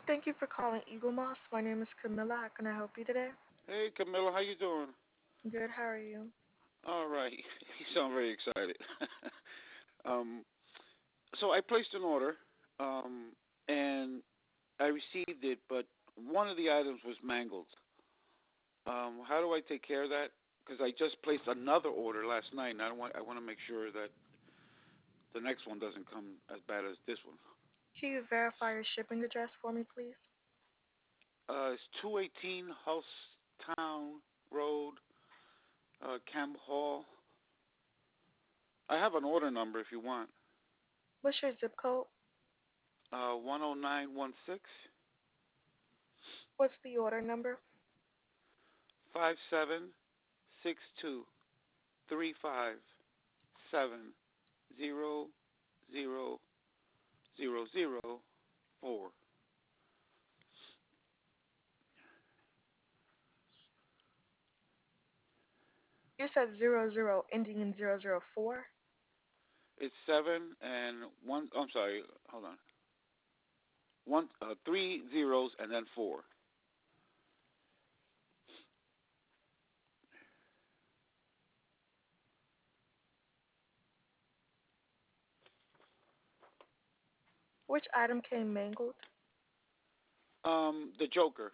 Thank you for calling Eagle Moss. My name is Camilla. How can I help you today? Hey, Camilla, how you doing? Good, how are you? All right. You sound very excited. um, so I placed an order, um, and I received it, but one of the items was mangled. How do I take care of that? Because I just placed another order last night, and I want to make sure that the next one doesn't come as bad as this one. Can you verify your shipping address for me, please? It's 218 Housetown Road, Camp Hall. I have an order number if you want. What's your zip code? 10916. What's the order number? 576235700004. You said 00 ending in 004. It's seven and one. I'm sorry. Hold on. One, three zeros and then four. Which item came mangled? The Joker.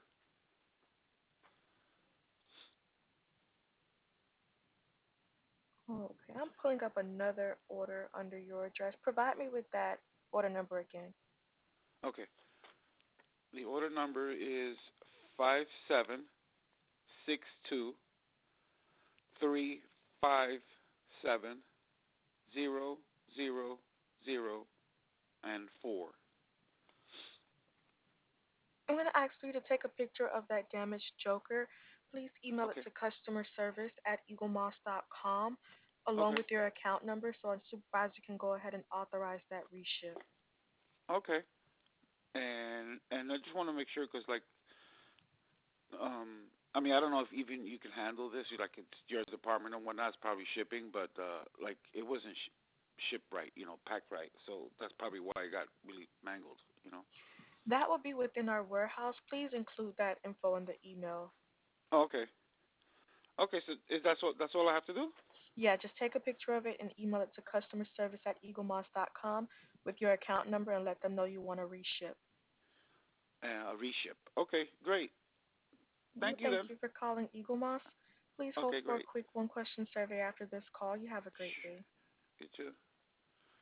Okay, I'm pulling up another order under your address. Provide me with that order number again. Okay. The order number is 5762357000 and 4. I'm going to ask for you to take a picture of that damaged Joker. Please email it Okay. to customer service at eaglemoss.com along Okay. with your account number so our supervisor can go ahead and authorize that reship. Okay. And I just want to make sure because I mean, I don't know if even you can handle this. Like it's your department and whatnot. It's probably shipping, but like it wasn't shipped right, packed right. So that's probably why it got really mangled. That will be within our warehouse. Please include that info in the email. Oh, okay. Okay. So is that's all I have to do? Yeah, just take a picture of it and email it to customer service at eaglemoss.com with your account number and let them know you want to reship. A reship. Okay. Great. Thank you Thank then. you for calling Eagle Moss. Please hold Okay. for a Great. quick one question survey after this call. You have a great Sure. day. You too.